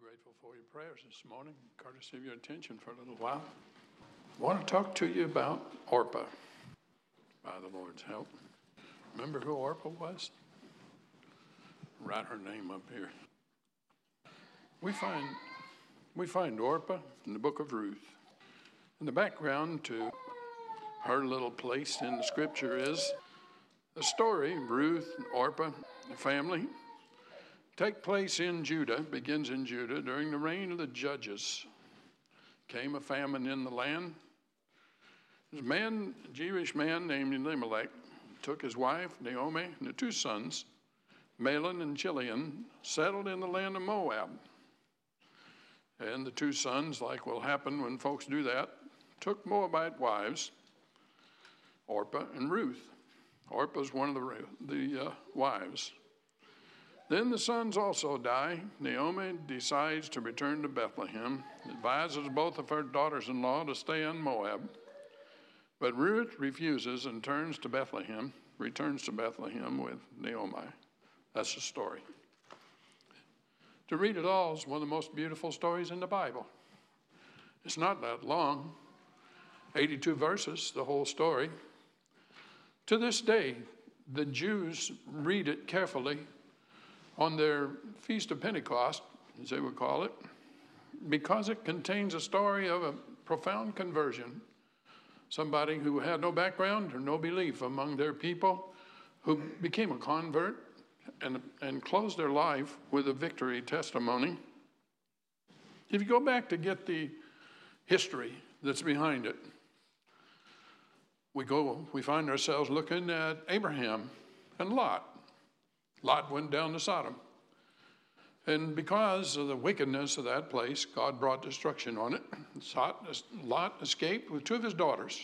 Grateful for your prayers this morning, courtesy of your attention for a little while. I want to talk to you about Orpah, by the Lord's help. Remember who Orpah was? Write her name up here. We find Orpah in the book of Ruth. And the background to her little place in the scripture is a story, Ruth, Orpah, the family, take place in Judah, begins in Judah, during the reign of the judges. Came a famine in the land. There's a Jewish man named Elimelech, took his wife, Naomi, and the two sons, Mahlon and Chilion, settled in the land of Moab. And the two sons, like will happen when folks do that, took Moabite wives, Orpah and Ruth. Orpah's one of the wives. Then the sons also die. Naomi decides to return to Bethlehem, advises both of her daughters-in-law to stay in Moab. But Ruth refuses and returns to Bethlehem with Naomi. That's the story. To read it all is one of the most beautiful stories in the Bible. It's not that long, 82 verses, the whole story. To this day, the Jews read it carefully on their Feast of Pentecost, as they would call it, because it contains a story of a profound conversion. Somebody who had no background or no belief among their people, who became a convert and closed their life with a victory testimony. If you go back to get the history that's behind it, we find ourselves looking at Abraham and Lot. Lot went down to Sodom. And because of the wickedness of that place, God brought destruction on it. Lot escaped with two of his daughters.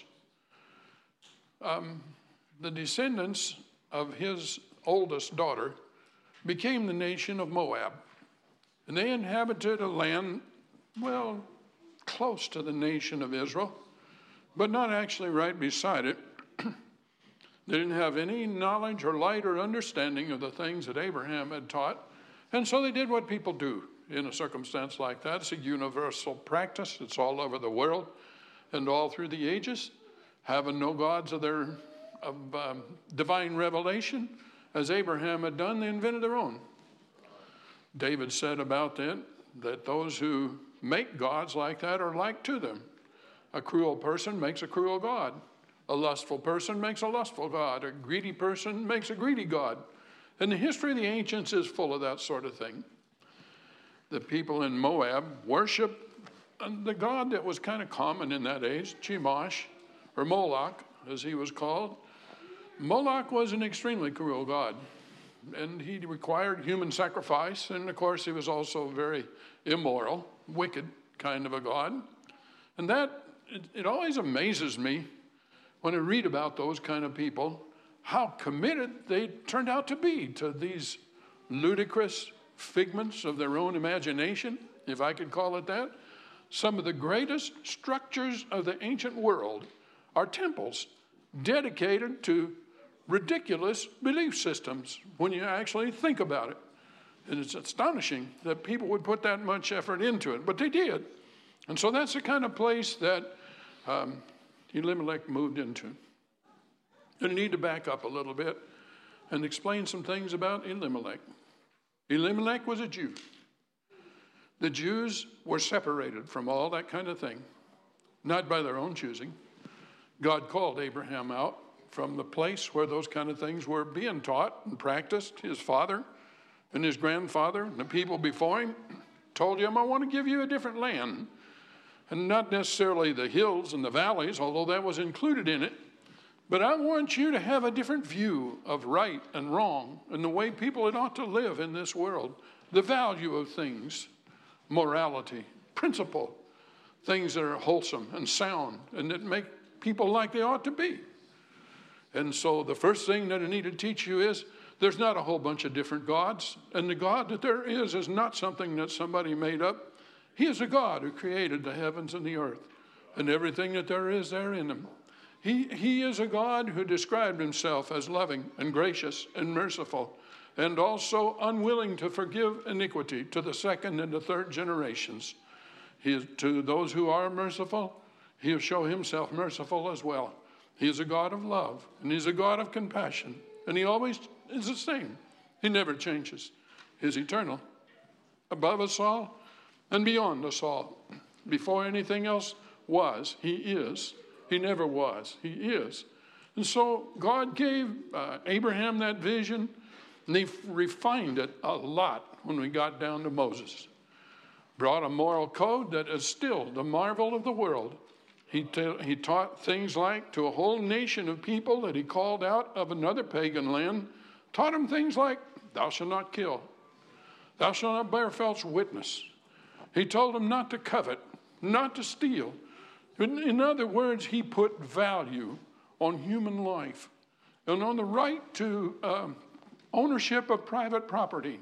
The descendants of his oldest daughter became the nation of Moab. And they inhabited a land, well, close to the nation of Israel, but not actually right beside it. They didn't have any knowledge or light or understanding of the things that Abraham had taught. And so they did what people do in a circumstance like that. It's a universal practice. It's all over the world and all through the ages. Having no gods of divine revelation, as Abraham had done, they invented their own. David said about that those who make gods like that are like to them. A cruel person makes a cruel god. A lustful person makes a lustful god. A greedy person makes a greedy god. And the history of the ancients is full of that sort of thing. The people in Moab worship the god that was kind of common in that age, Chemosh, or Moloch, as he was called. Moloch was an extremely cruel god, and he required human sacrifice, and of course he was also very immoral, wicked kind of a god. And it always amazes me when I read about those kind of people, how committed they turned out to be to these ludicrous figments of their own imagination, if I could call it that. Some of the greatest structures of the ancient world are temples dedicated to ridiculous belief systems when you actually think about it. And it's astonishing that people would put that much effort into it, but they did. And so that's the kind of place that Elimelech moved into. And I need to back up a little bit and explain some things about Elimelech. Elimelech was a Jew. The Jews were separated from all that kind of thing, not by their own choosing. God called Abraham out from the place where those kind of things were being taught and practiced. His father and his grandfather and the people before him told him, I want to give you a different land. And not necessarily the hills and the valleys, although that was included in it. But I want you to have a different view of right and wrong and the way people ought to live in this world. The value of things, morality, principle, things that are wholesome and sound and that make people like they ought to be. And so the first thing that I need to teach you is there's not a whole bunch of different gods. And the God that there is not something that somebody made up. He is a God who created the heavens and the earth and everything that there is there in them. He is a God who described himself as loving and gracious and merciful and also unwilling to forgive iniquity to the second and the third generations. To those who are merciful, he'll show himself merciful as well. He is a God of love, and he's a God of compassion, and he always is the same. He never changes. He's eternal, above us all and beyond us all. Before anything else was, he is. He never was. He is. And so God gave Abraham that vision, and he refined it a lot when we got down to Moses. Brought a moral code that is still the marvel of the world. He taught things like to a whole nation of people that he called out of another pagan land, taught them things like, thou shalt not kill. Thou shalt not bear false witness. He told them not to covet, not to steal. In other words, he put value on human life and on the right to ownership of private property,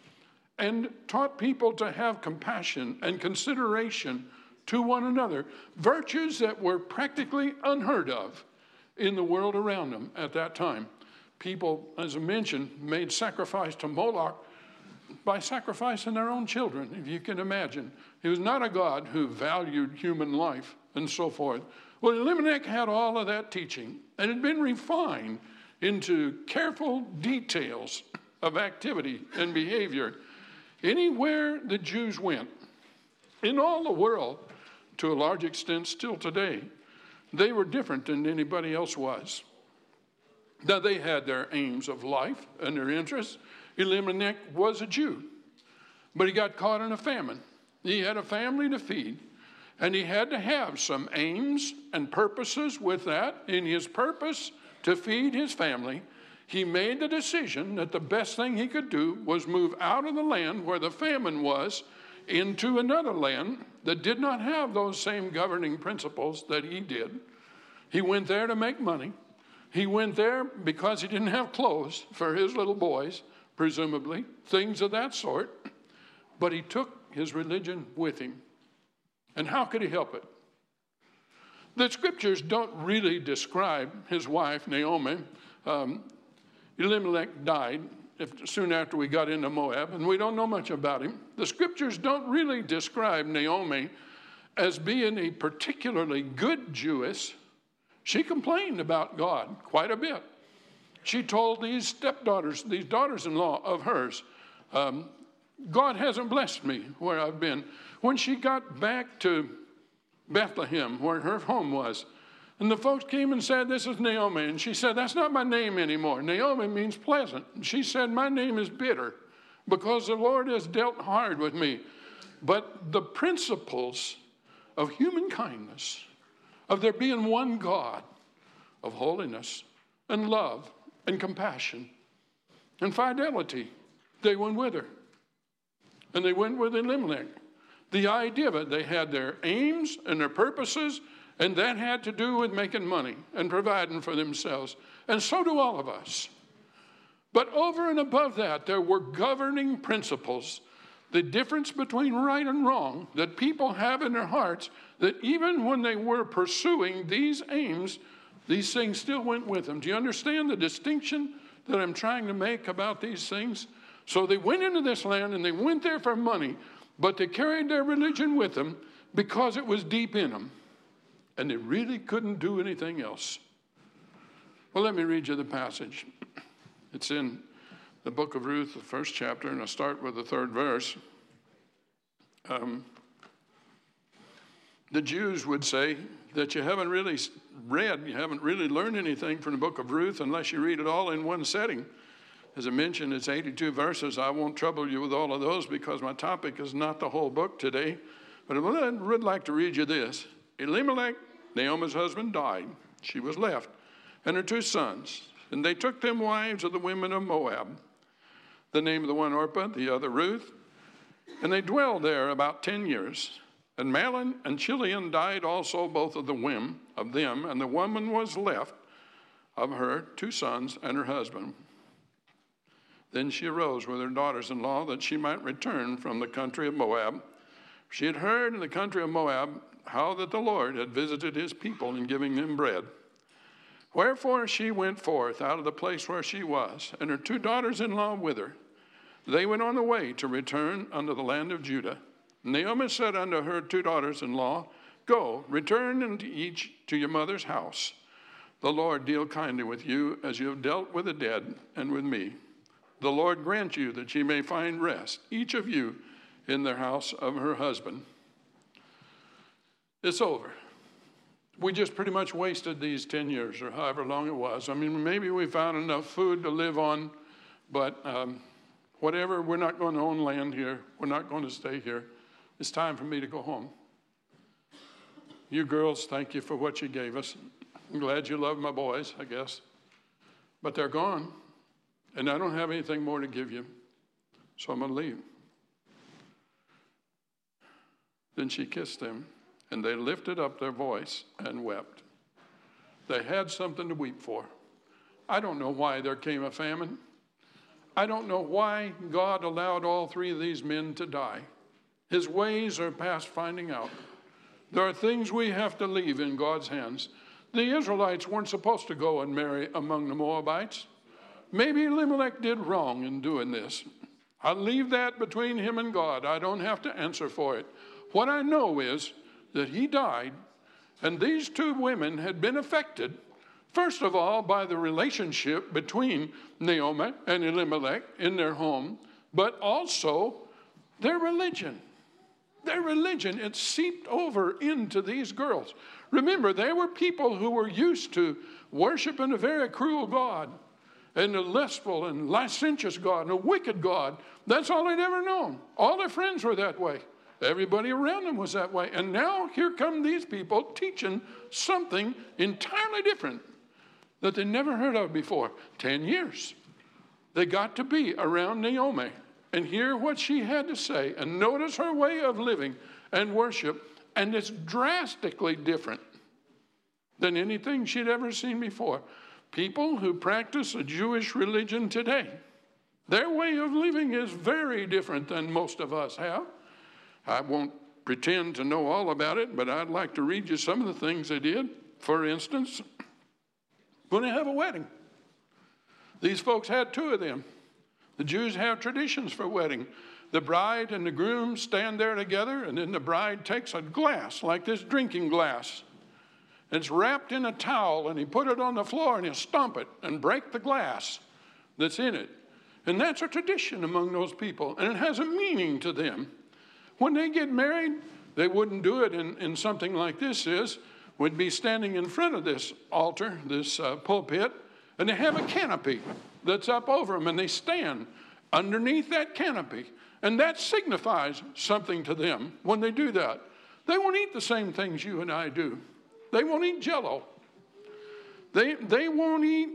and taught people to have compassion and consideration to one another, virtues that were practically unheard of in the world around them at that time. People, as I mentioned, made sacrifice to Moloch by sacrificing their own children, if you can imagine. He was not a God who valued human life and so forth. Well, Elimelech had all of that teaching, and it had been refined into careful details of activity and behavior. Anywhere the Jews went, in all the world, to a large extent still today, they were different than anybody else was. Now, they had their aims of life and their interests. Elimelech was a Jew, but he got caught in a famine. He had a family to feed, and he had to have some aims and purposes with that. In his purpose to feed his family, he made the decision that the best thing he could do was move out of the land where the famine was into another land that did not have those same governing principles that he did. He went there to make money. He went there because he didn't have clothes for his little boys, presumably, things of that sort. But he took his religion with him. And how could he help it? The scriptures don't really describe his wife, Naomi. Elimelech died soon after we got into Moab, and we don't know much about him. The scriptures don't really describe Naomi as being a particularly good Jewess. She complained about God quite a bit. She told these stepdaughters, these daughters-in-law of hers, God hasn't blessed me where I've been. When she got back to Bethlehem, where her home was, and the folks came and said, this is Naomi. And she said, that's not my name anymore. Naomi means pleasant. And she said, my name is bitter because the Lord has dealt hard with me. But the principles of human kindness, of there being one God, of holiness and love and compassion and fidelity, they went with her. And they went with Elimelech. The idea of it, they had their aims and their purposes, and that had to do with making money and providing for themselves. And so do all of us. But over and above that, there were governing principles, the difference between right and wrong that people have in their hearts, that even when they were pursuing these aims, these things still went with them. Do you understand the distinction that I'm trying to make about these things? So they went into this land and they went there for money, but they carried their religion with them because it was deep in them. And they really couldn't do anything else. Well, let me read you the passage. It's in the book of Ruth, the first chapter, and I'll start with the third verse. The Jews would say that you haven't really learned anything from the book of Ruth unless you read it all in one setting. As I mentioned, it's 82 verses. I won't trouble you with all of those because my topic is not the whole book today. But I would like to read you this. Elimelech, Naomi's husband, died. She was left, and her two sons. And they took them wives of the women of Moab. The name of the one Orpah, the other Ruth. And they dwelled there about 10 years. And Mahlon and Chilion died also, both of them, and the woman was left of her two sons and her husband. Then she arose with her daughters-in-law that she might return from the country of Moab. She had heard in the country of Moab how that the Lord had visited his people in giving them bread. Wherefore she went forth out of the place where she was, and her 2 daughters-in-law with her. They went on the way to return unto the land of Judah. Naomi said unto her 2 daughters-in-law, Go, return into each to your mother's house. The Lord deal kindly with you as you have dealt with the dead and with me. The Lord grant you that ye may find rest, each of you in the house of her husband. It's over. We just pretty much wasted these 10 years or however long it was. I mean, maybe we found enough food to live on, but whatever, we're not going to own land here. We're not going to stay here. It's time for me to go home. You girls, thank you for what you gave us. I'm glad you love my boys, I guess. But they're gone, and I don't have anything more to give you, so I'm going to leave. Then she kissed them. And they lifted up their voice and wept. They had something to weep for. I don't know why there came a famine. I don't know why God allowed all 3 of these men to die. His ways are past finding out. There are things we have to leave in God's hands. The Israelites weren't supposed to go and marry among the Moabites. Maybe Elimelech did wrong in doing this. I'll leave that between him and God. I don't have to answer for it. What I know is that he died, and these 2 women had been affected, first of all, by the relationship between Naomi and Elimelech in their home, but also their religion. Their religion, it seeped over into these girls. Remember, they were people who were used to worshiping a very cruel God, and a lustful and licentious God, and a wicked God. That's all they'd ever known. All their friends were that way. Everybody around them was that way. And now here come these people teaching something entirely different that they never heard of before. 10 years. They got to be around Naomi and hear what she had to say and notice her way of living and worship. And it's drastically different than anything she'd ever seen before. People who practice a Jewish religion today, their way of living is very different than most of us have. I won't pretend to know all about it, but I'd like to read you some of the things they did. For instance, when they have a wedding, these folks had 2 of them. The Jews have traditions for wedding. The bride and the groom stand there together, and then the bride takes a glass, like this drinking glass. It's wrapped in a towel, and he put it on the floor, and he'll stomp it and break the glass that's in it. And that's a tradition among those people, and it has a meaning to them. When they get married, they wouldn't do it in something like this is. Would be standing in front of this altar, this pulpit, and they have a canopy that's up over them, and they stand underneath that canopy. And that signifies something to them when they do that. They won't eat the same things you and I do. They won't eat Jell-O. They won't eat,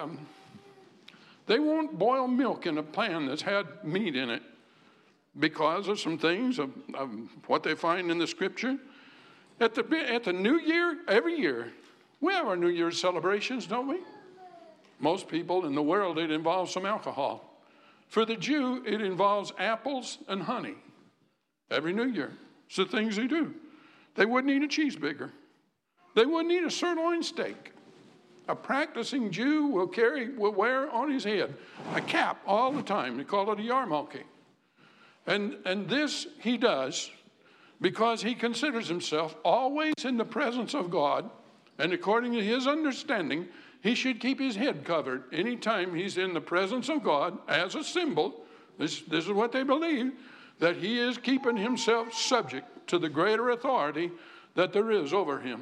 they won't boil milk in a pan that's had meat in it, because of some things of what they find in the scripture. At the New Year, every year, we have our New Year's celebrations, don't we? Most people in the world, it involves some alcohol. For the Jew, it involves apples and honey. Every New Year. It's the things they do. They wouldn't eat a cheeseburger. They wouldn't eat a sirloin steak. A practicing Jew will wear on his head a cap all the time. They call it a yarmulke. And this he does because he considers himself always in the presence of God, and according to his understanding, he should keep his head covered anytime he's in the presence of God as a symbol. This is what they believe, that he is keeping himself subject to the greater authority that there is over him.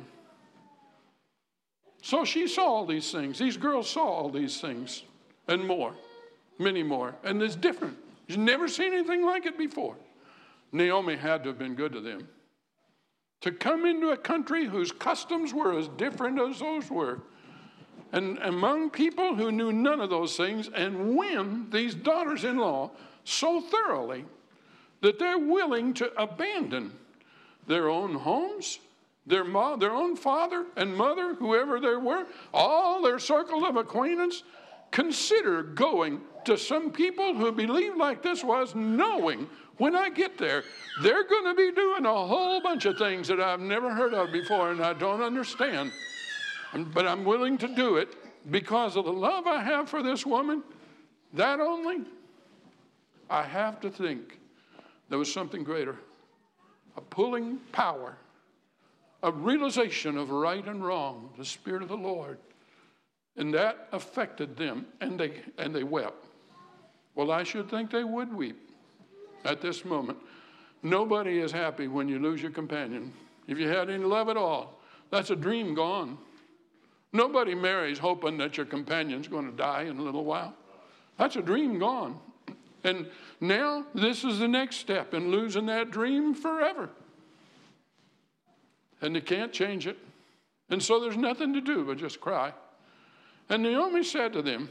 So she saw all these things. These girls saw all these things and more, many more. And it's different. She's never seen anything like it before. Naomi had to have been good to them. To come into a country whose customs were as different as those were, and among people who knew none of those things, and win these daughters-in-law so thoroughly that they're willing to abandon their own homes, their own father and mother, whoever they were, all their circle of acquaintance. Consider going to some people who believe like this was, knowing when I get there, they're going to be doing a whole bunch of things that I've never heard of before and I don't understand. But I'm willing to do it because of the love I have for this woman. That only, I have to think there was something greater. A pulling power, a realization of right and wrong, the Spirit of the Lord. And that affected them, and they wept. Well, I should think they would weep at this moment. Nobody is happy when you lose your companion. If you had any love at all, that's a dream gone. Nobody marries hoping that your companion's going to die in a little while. That's a dream gone. And now this is the next step in losing that dream forever. And you can't change it. And so there's nothing to do but just cry. And Naomi said to them,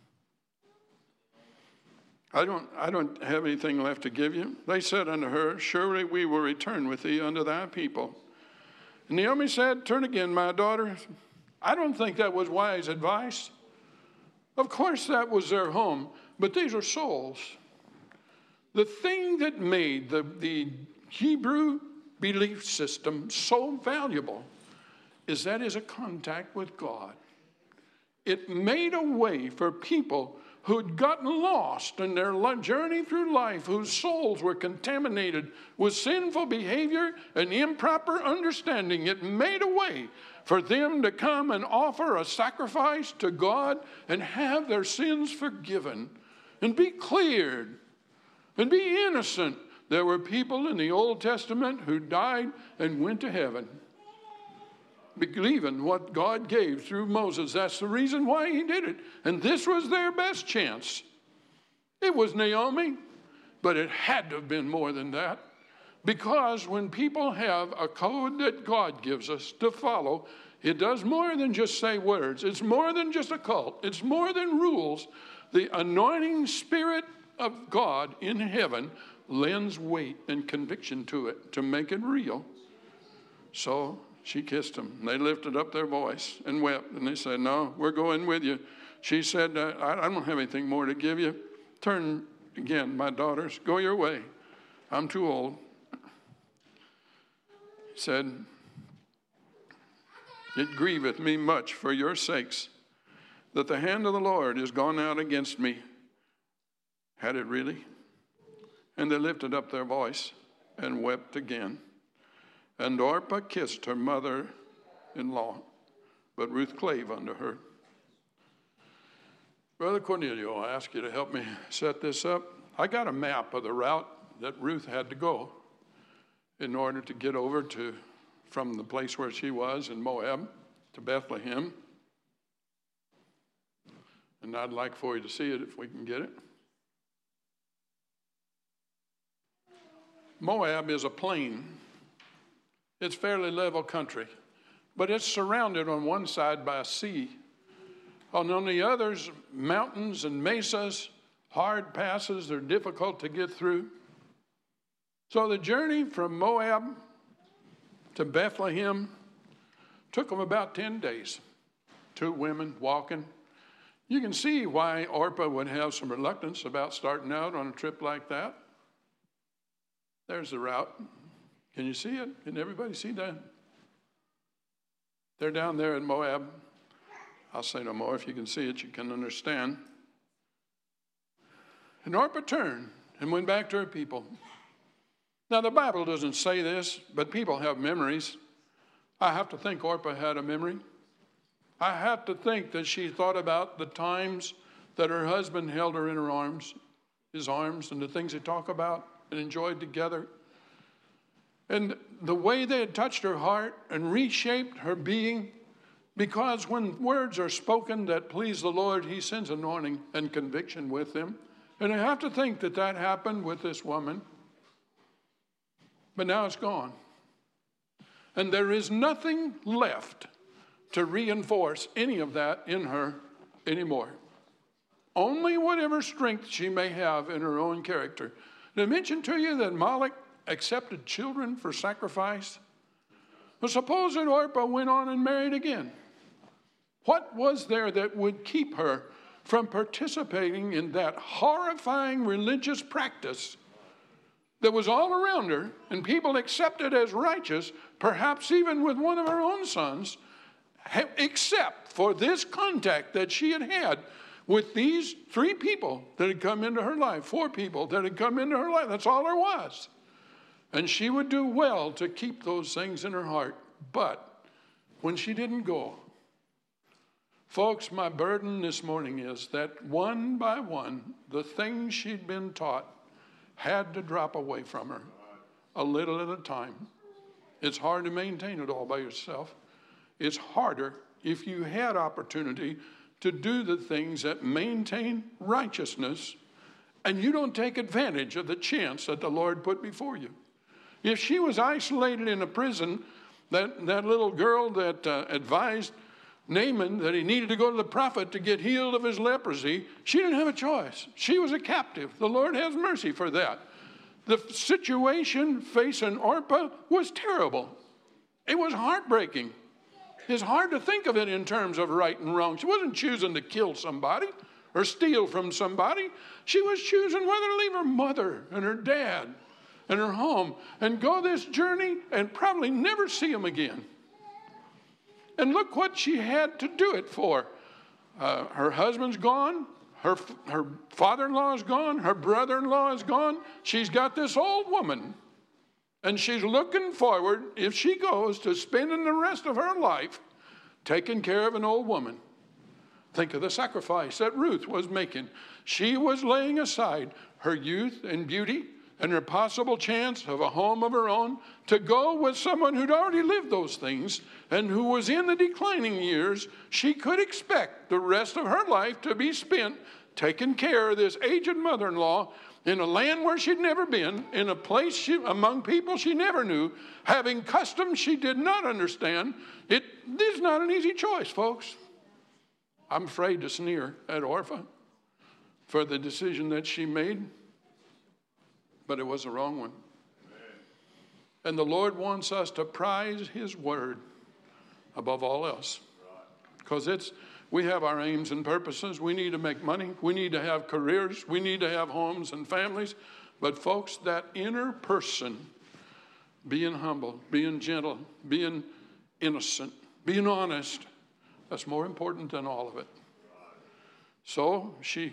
I don't have anything left to give you. They said unto her, surely we will return with thee unto thy people. And Naomi said, turn again, my daughter. I don't think that was wise advice. Of course, that was their home, but these are souls. The thing that made the Hebrew belief system so valuable is that is a contact with God. It made a way for people who'd gotten lost in their journey through life, whose souls were contaminated with sinful behavior and improper understanding. It made a way for them to come and offer a sacrifice to God and have their sins forgiven and be cleared and be innocent. There were people in the Old Testament who died and went to heaven, believing what God gave through Moses. That's the reason why he did it. And this was their best chance. It was Naomi, but it had to have been more than that. Because when people have a code that God gives us to follow, it does more than just say words. It's more than just a cult. It's more than rules. The anointing Spirit of God in heaven lends weight and conviction to it to make it real. So she kissed him. They lifted up their voice and wept. And they said, no, we're going with you. She said, I don't have anything more to give you. Turn again, my daughters. Go your way. I'm too old. He said, it grieveth me much for your sakes that the hand of the Lord is gone out against me. Had it really? And they lifted up their voice and wept again. And Orpah kissed her mother-in-law, but Ruth clave unto her. Brother Cornelio, I ask you to help me set this up. I got a map of the route that Ruth had to go in order to get over from the place where she was in Moab to Bethlehem. And I'd like for you to see it if we can get it. Moab is a plain. It's fairly level country, but it's surrounded on one side by a sea. And on the others, mountains and mesas, hard passes, they're difficult to get through. So the journey from Moab to Bethlehem took them about 10 days. 2 women walking. You can see why Orpah would have some reluctance about starting out on a trip like that. There's the route. Can you see it? Can everybody see that? They're down there in Moab. I'll say no more. If you can see it, you can understand. And Orpah turned and went back to her people. Now, the Bible doesn't say this, but people have memories. I have to think Orpah had a memory. I have to think that she thought about the times that her husband held her in his arms, and the things they talk about and enjoyed together. And the way they had touched her heart and reshaped her being, because when words are spoken that please the Lord, he sends anointing and conviction with them. And I have to think that that happened with this woman. But now it's gone. And there is nothing left to reinforce any of that in her anymore. Only whatever strength she may have in her own character. Did I mention to you that Moloch accepted children for sacrifice? Well, suppose that Orpah went on and married again. What was there that would keep her from participating in that horrifying religious practice that was all around her and people accepted as righteous, perhaps even with one of her own sons? except for this contact that she had had with these 3 people that had come into her life, 4 people that had come into her life. That's all there was. And she would do well to keep those things in her heart. But when she didn't go, folks, my burden this morning is that one by one, the things she'd been taught had to drop away from her a little at a time. It's hard to maintain it all by yourself. It's harder if you had opportunity to do the things that maintain righteousness and you don't take advantage of the chance that the Lord put before you. If she was isolated in a prison, that little girl that advised Naaman that he needed to go to the prophet to get healed of his leprosy, she didn't have a choice. She was a captive. The Lord has mercy for that. The situation facing Orpah was terrible. It was heartbreaking. It's hard to think of it in terms of right and wrong. She wasn't choosing to kill somebody or steal from somebody. She was choosing whether to leave her mother and her dad and her home and go this journey and probably never see them again. And look what she had to do it for. Her husband's gone. Her father-in-law is gone. Her brother-in-law is gone. She's got this old woman. And she's looking forward, if she goes, to spending the rest of her life taking care of an old woman. Think of the sacrifice that Ruth was making. She was laying aside her youth and beauty and her possible chance of a home of her own to go with someone who'd already lived those things and who was in the declining years. She could expect the rest of her life to be spent taking care of this aged mother-in-law in a land where she'd never been, in a place among people she never knew, having customs she did not understand. It is not an easy choice, folks. I'm afraid to sneer at Orpah for the decision that she made, but it was the wrong one. And the Lord wants us to prize his word above all else, because we have our aims and purposes. We need to make money. We need to have careers. We need to have homes and families. But folks, that inner person, being humble, being gentle, being innocent, being honest, that's more important than all of it. So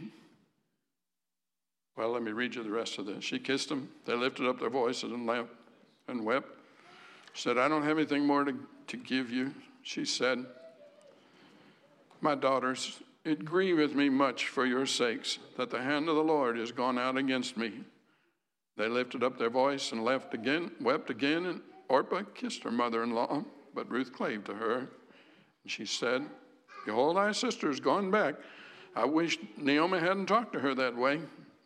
let me read you the rest of this. She kissed him. They lifted up their voices and wept. Said, I don't have anything more to give you. She said, my daughters, it grieveth me much for your sakes that the hand of the Lord is gone out against me. They lifted up their voice and wept again, and Orpah kissed her mother-in-law, but Ruth clave to her. And she said, behold, thy sister is gone back. I wish Naomi hadn't talked to her that way.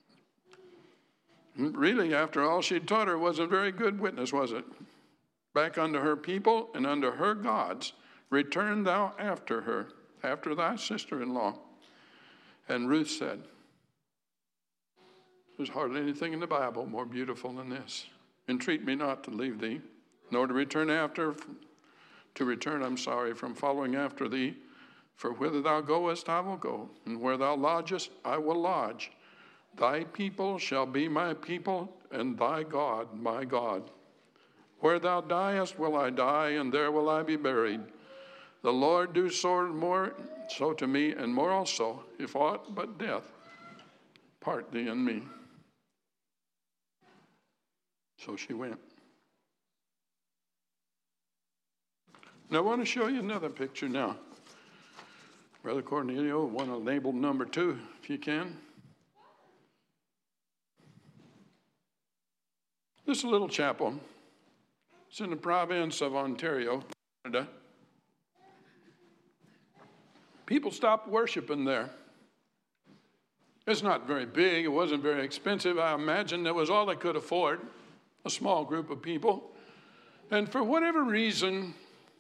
Really, after all she'd taught her, it wasn't a very good witness, was it? Back unto her people and unto her gods, return thou after her, after thy sister-in-law. And Ruth said, there's hardly anything in the Bible more beautiful than this. Entreat me not to leave thee, nor to return from following after thee. For whither thou goest, I will go, and where thou lodgest, I will lodge. Thy people shall be my people, and thy God my God. Where thou diest will I die, and there will I be buried. The Lord do more so to me, and more also, if aught but death part thee and me. So she went. Now I want to show you another picture now. Brother Cornelio, one labeled number 2, if you can. This is a little chapel. It's in the province of Ontario, Canada. People stopped worshiping there. It's not very big. It wasn't very expensive. I imagine that was all they could afford, a small group of people. And for whatever reason,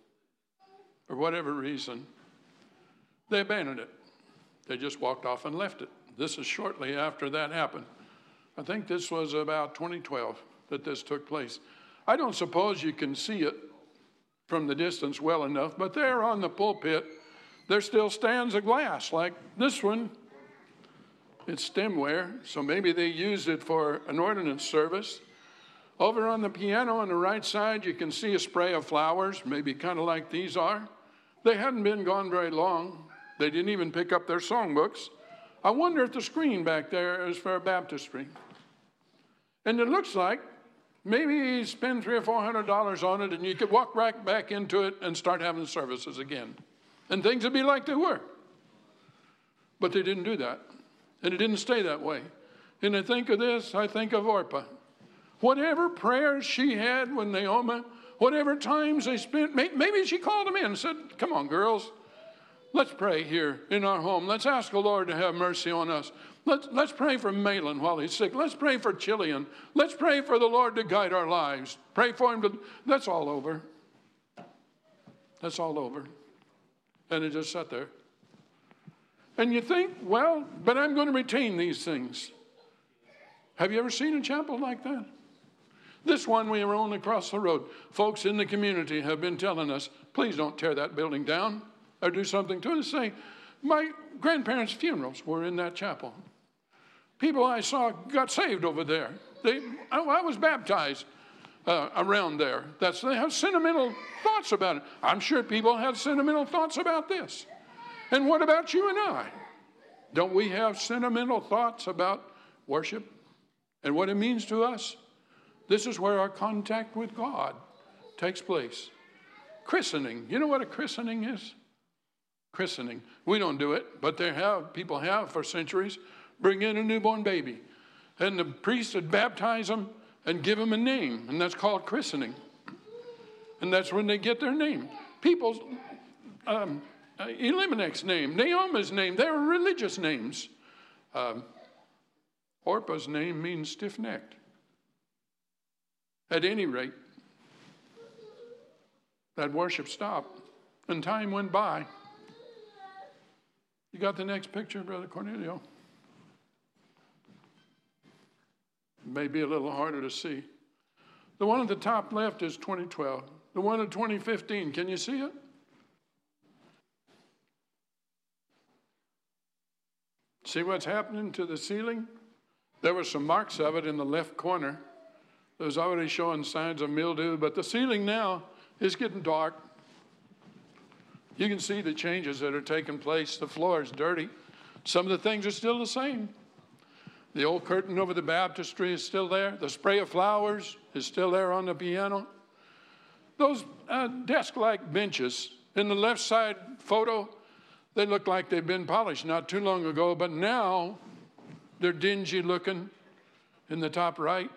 they abandoned it. They just walked off and left it. This is shortly after that happened. I think this was about 2012 that this took place. I don't suppose you can see it from the distance well enough, but there on the pulpit, there still stands a glass like this one. It's stemware, so maybe they used it for an ordinance service. Over on the piano on the right side, you can see a spray of flowers, maybe kind of like these are. They hadn't been gone very long. They didn't even pick up their songbooks. I wonder if the screen back there is for a baptistry. And it looks like maybe you spend $300 or $400 on it and you could walk right back into it and start having services again. And things would be like they were. But they didn't do that. And it didn't stay that way. And I think of this, I think of Orpah. Whatever prayers she had when Naomi, whatever times they spent, maybe she called them in and said, come on, girls, let's pray here in our home. Let's ask the Lord to have mercy on us. Let's pray for Malin while he's sick. Let's pray for Chilian. Let's pray for the Lord to guide our lives. Pray for him to, that's all over. That's all over. And it just sat there. And you think, well, but I'm going to retain these things. Have you ever seen a chapel like that? This one we were on across the road. Folks in the community have been telling us, please don't tear that building down or do something to it. Say, my grandparents' funerals were in that chapel. People I saw got saved over there. I was baptized around there. They have sentimental thoughts about it. I'm sure people have sentimental thoughts about this. And what about you and I? Don't we have sentimental thoughts about worship and what it means to us? This is where our contact with God takes place. Christening. You know what a christening is? Christening. We don't do it, but people have for centuries. Bring in a newborn baby. And the priest would baptize them and give them a name. And that's called christening. And that's when they get their name. People's, Elimelech's name, Naomi's name, they're religious names. Orpah's name means stiff-necked. At any rate, that worship stopped and time went by. You got the next picture, Brother Cornelio? It may be a little harder to see. The one at the top left is 2012. The one in 2015, can you see it? See what's happening to the ceiling? There were some marks of it in the left corner. It was already showing signs of mildew, but the ceiling now is getting dark. You can see the changes that are taking place. The floor is dirty. Some of the things are still the same. The old curtain over the baptistry is still there. The spray of flowers is still there on the piano. Those desk-like benches in the left side photo, they look like they've been polished not too long ago, but now they're dingy looking in the top right.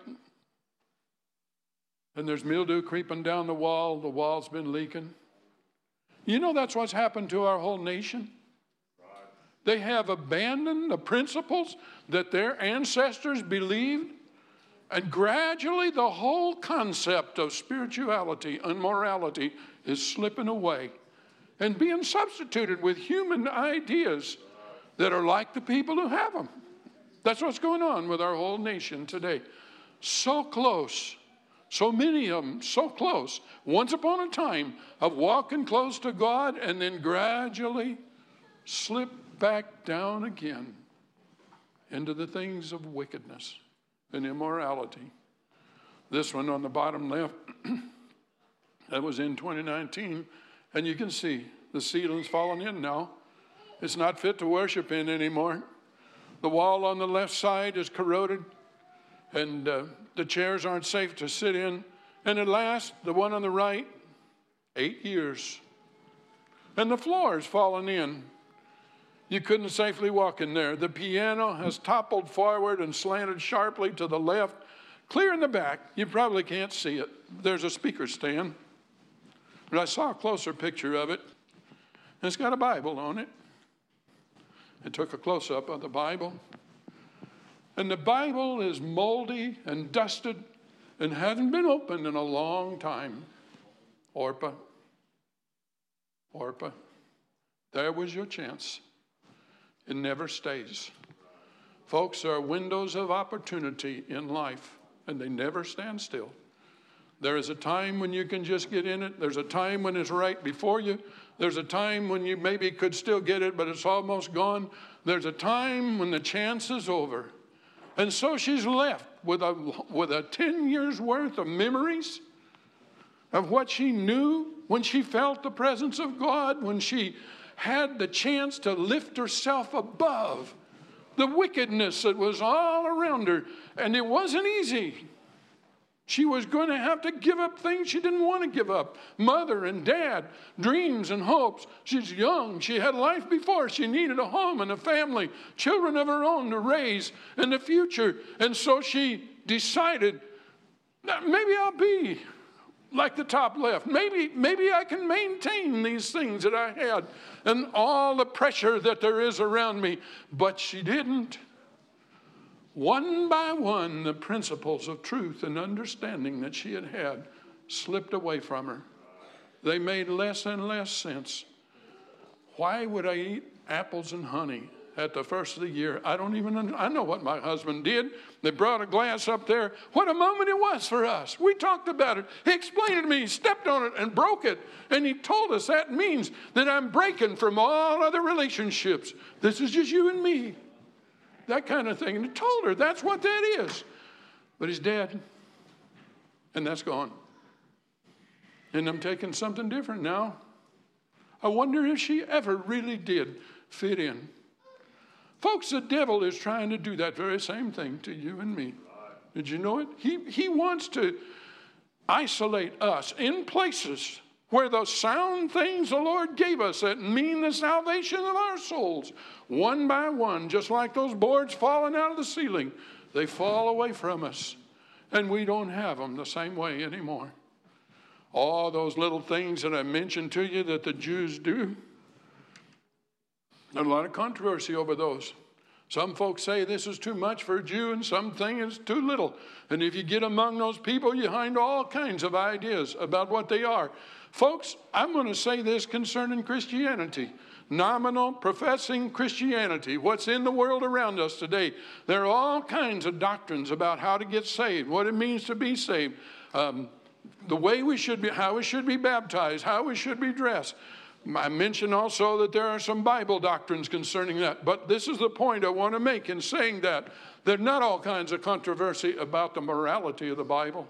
And there's mildew creeping down the wall. The wall's been leaking. You know that's what's happened to our whole nation. They have abandoned the principles that their ancestors believed. And gradually the whole concept of spirituality and morality is slipping away and being substituted with human ideas that are like the people who have them. That's what's going on with our whole nation today. So close. So many of them, so close, once upon a time of walking close to God and then gradually slip back down again into the things of wickedness and immorality. This one on the bottom left, that was in 2019, and you can see the ceiling's falling in now. It's not fit to worship in anymore. The wall on the left side is corroded, and the chairs aren't safe to sit in. And at last, the one on the right, 8 years. And the floor is fallen in. You couldn't safely walk in there. The piano has toppled forward and slanted sharply to the left. Clear in the back. You probably can't see it. There's a speaker stand. But I saw a closer picture of it. And it's got a Bible on it. I took a close-up of the Bible. And the Bible is moldy and dusted and hasn't been opened in a long time. Orpah, there was your chance. It never stays. Folks, there are windows of opportunity in life, and they never stand still. There is a time when you can just get in it. There's a time when it's right before you. There's a time when you maybe could still get it, but it's almost gone. There's a time when the chance is over. And so she's left with a 10 years worth of memories of what she knew when she felt the presence of God, when she had the chance to lift herself above the wickedness that was all around her. And it wasn't easy. She was going to have to give up things she didn't want to give up. Mother and dad, dreams and hopes. She's young. She had life before. She needed a home and a family, children of her own to raise in the future. And so she decided, maybe I'll be like the top left. Maybe I can maintain these things that I had and all the pressure that there is around me. But she didn't. One by one, the principles of truth and understanding that she had slipped away from her. They made less and less sense. Why would I eat apples and honey at the first of the year? I know what my husband did. They brought a glass up there. What a moment it was for us. We talked about it. He explained it to me. He stepped on it and broke it. And he told us that means that I'm breaking from all other relationships. This is just you and me. That kind of thing. And he told her that's what that is. But he's dead. And that's gone. And I'm taking something different now. I wonder if she ever really did fit in. Folks, the devil is trying to do that very same thing to you and me. Did you know it? He wants to isolate us in places where the sound things the Lord gave us that mean the salvation of our souls, one by one, just like those boards falling out of the ceiling, they fall away from us, and we don't have them the same way anymore. All those little things that I mentioned to you that the Jews do, there's a lot of controversy over those. Some folks say this is too much for a Jew and some think it's too little. And if you get among those people, you find all kinds of ideas about what they are. Folks, I'm going to say this concerning Christianity. Nominal, professing Christianity, what's in the world around us today. There are all kinds of doctrines about how to get saved, what it means to be saved, the way we should be, how we should be baptized, how we should be dressed. I mentioned also that there are some Bible doctrines concerning that. But this is the point I want to make in saying that. There's not all kinds of controversy about the morality of the Bible.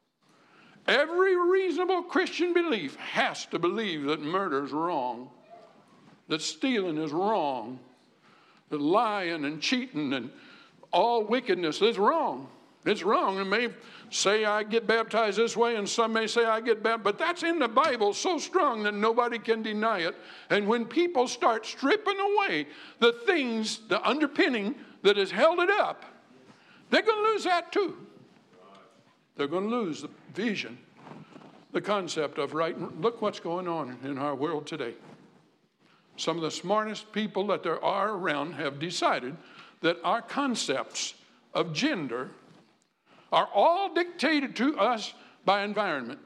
Every reasonable Christian belief has to believe that murder is wrong, that stealing is wrong, that lying and cheating and all wickedness is wrong. It's wrong. It may say I get baptized this way, and some may say I get baptized, but that's in the Bible so strong that nobody can deny it. And when people start stripping away the things, the underpinning that has held it up, they're going to lose that too. They're going to lose the vision, the concept of right. Look what's going on in our world today. Some of the smartest people that there are around have decided that our concepts of gender are all dictated to us by environment.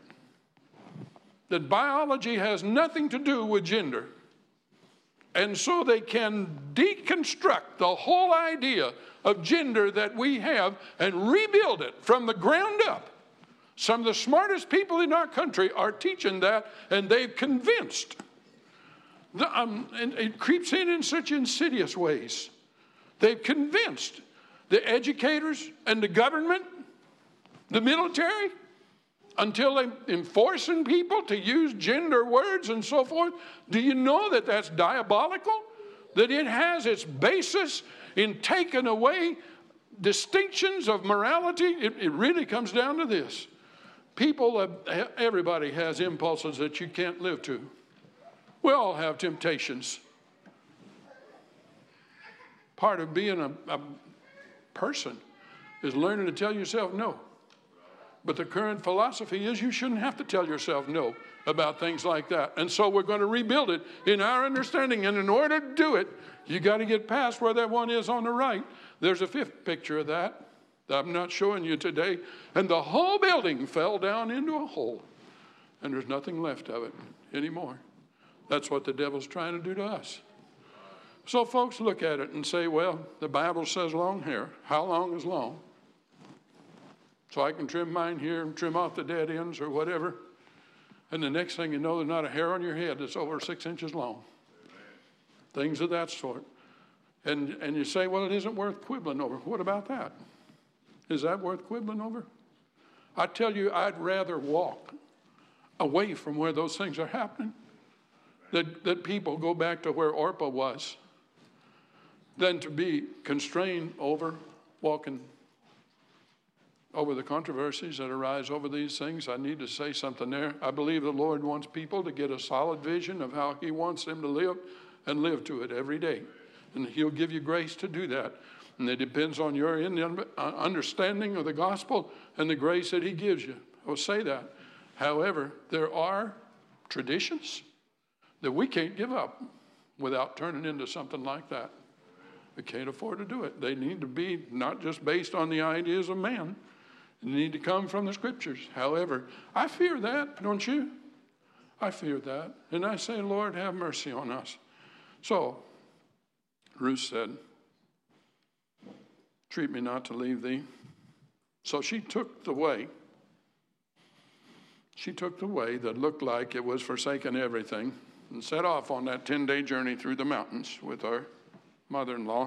That biology has nothing to do with gender. And so they can deconstruct the whole idea of gender that we have and rebuild it from the ground up. Some of the smartest people in our country are teaching that, and they've convinced. And it creeps in such insidious ways. They've convinced the educators and the government, the military, until they're enforcing people to use gender words and so forth. Do you know that that's diabolical? That it has its basis in taking away distinctions of morality? It really comes down to this. Everybody has impulses that you can't live to. We all have temptations. Part of being a person is learning to tell yourself no. But the current philosophy is you shouldn't have to tell yourself no about things like that. And so we're going to rebuild it in our understanding. And in order to do it, you got to get past where that one is on the right. There's a fifth picture of that I'm not showing you today. And the whole building fell down into a hole. And there's nothing left of it anymore. That's what the devil's trying to do to us. So folks look at it and say, well, the Bible says long hair. How long is long? So I can trim mine here and trim off the dead ends or whatever. And the next thing you know, there's not a hair on your head that's over 6 inches long. Things of that sort. And you say, well, it isn't worth quibbling over. What about that? Is that worth quibbling over? I tell you, I'd rather walk away from where those things are happening. That people go back to where Orpah was than to be constrained over walking over the controversies that arise over these things. I need to say something there. I believe the Lord wants people to get a solid vision of how he wants them to live and live to it every day. And he'll give you grace to do that. And it depends on your understanding of the gospel and the grace that he gives you. I'll say that. However, there are traditions that we can't give up without turning into something like that. We can't afford to do it. They need to be not just based on the ideas of man. They need to come from the scriptures. However, I fear that, don't you? I fear that. And I say, Lord, have mercy on us. So, Ruth said, treat me not to leave thee. So she took the way. She took the way that looked like it was forsaking everything and set off on that 10-day journey through the mountains with her mother-in-law.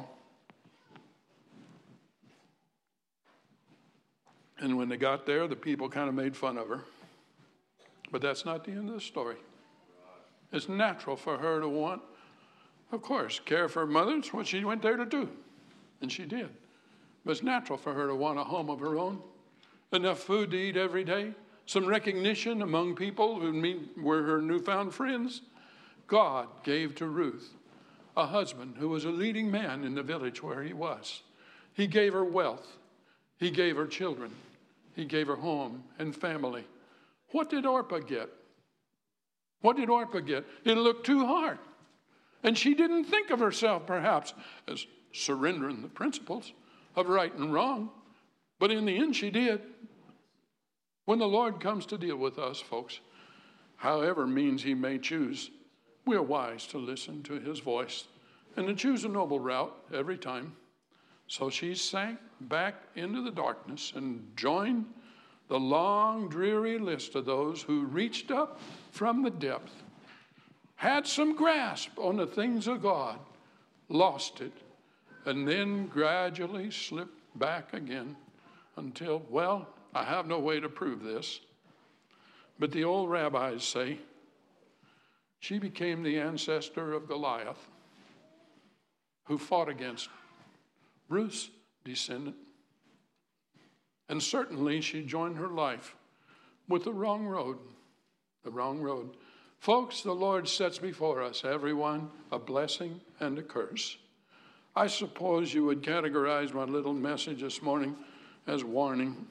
And when they got there, the people kind of made fun of her. But that's not the end of the story. It's natural for her to want, of course, care for her mother. It's what she went there to do. And she did. But it's natural for her to want a home of her own, enough food to eat every day, some recognition among people who were her newfound friends. God gave to Ruth a husband who was a leading man in the village where he was. He gave her wealth. He gave her children. He gave her home and family. What did Orpah get? What did Orpah get? It looked too hard. And she didn't think of herself, perhaps, as surrendering the principles of right and wrong. But in the end, she did. When the Lord comes to deal with us, folks, however means he may choose, we are wise to listen to his voice and to choose a noble route every time. So she sank back into the darkness and joined the long, dreary list of those who reached up from the depth, had some grasp on the things of God, lost it, and then gradually slipped back again until, well, I have no way to prove this, but the old rabbis say she became the ancestor of Goliath, who fought against Ruth's descendant. And certainly she joined her life with the wrong road. The wrong road. Folks, the Lord sets before us, everyone, a blessing and a curse. I suppose you would categorize my little message this morning as warning.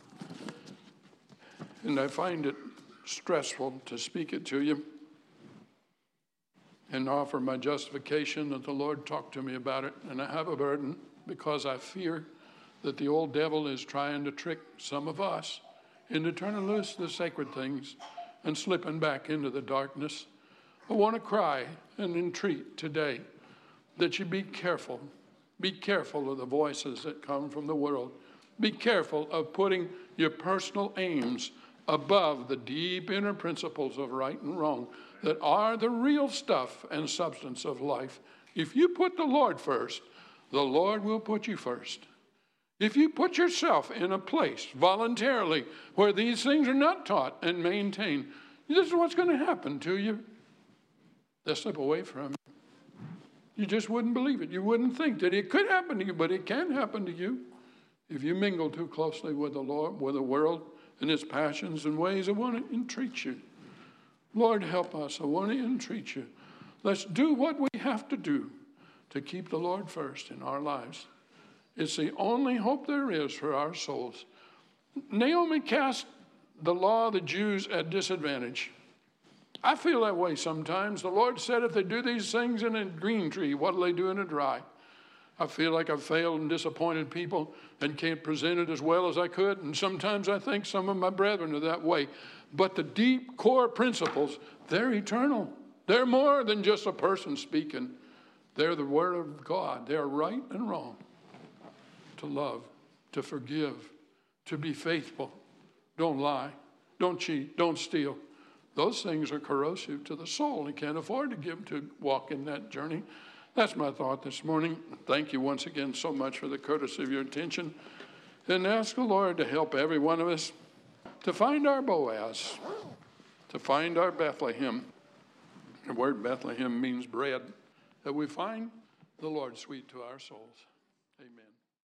And I find it stressful to speak it to you and offer my justification that the Lord talked to me about it. And I have a burden because I fear that the old devil is trying to trick some of us into turning loose the sacred things and slipping back into the darkness. I want to cry and entreat today that you be careful. Be careful of the voices that come from the world. Be careful of putting your personal aims above the deep inner principles of right and wrong that are the real stuff and substance of life. If you put the Lord first, the Lord will put you first. If you put yourself in a place voluntarily where these things are not taught and maintained, this is what's going to happen to you. They'll slip away from you. You just wouldn't believe it. You wouldn't think that it could happen to you, but it can happen to you. If you mingle too closely with the Lord, with the world and its passions and ways, I want to entreat you. Lord, help us. I want to entreat you. Let's do what we have to do to keep the Lord first in our lives. It's the only hope there is for our souls. Naomi cast the law of the Jews at disadvantage. I feel that way sometimes. The Lord said if they do these things in a green tree, what do they do in a dry? I feel like I've failed and disappointed people and can't present it as well as I could. And sometimes I think some of my brethren are that way. But the deep core principles, they're eternal. They're more than just a person speaking. They're the word of God. They're right and wrong. To love, to forgive, to be faithful. Don't lie. Don't cheat. Don't steal. Those things are corrosive to the soul. You can't afford to walk in that journey. That's my thought this morning. Thank you once again so much for the courtesy of your attention. And ask the Lord to help every one of us to find our Boaz, to find our Bethlehem. The word Bethlehem means bread, that we find the Lord sweet to our souls. Amen.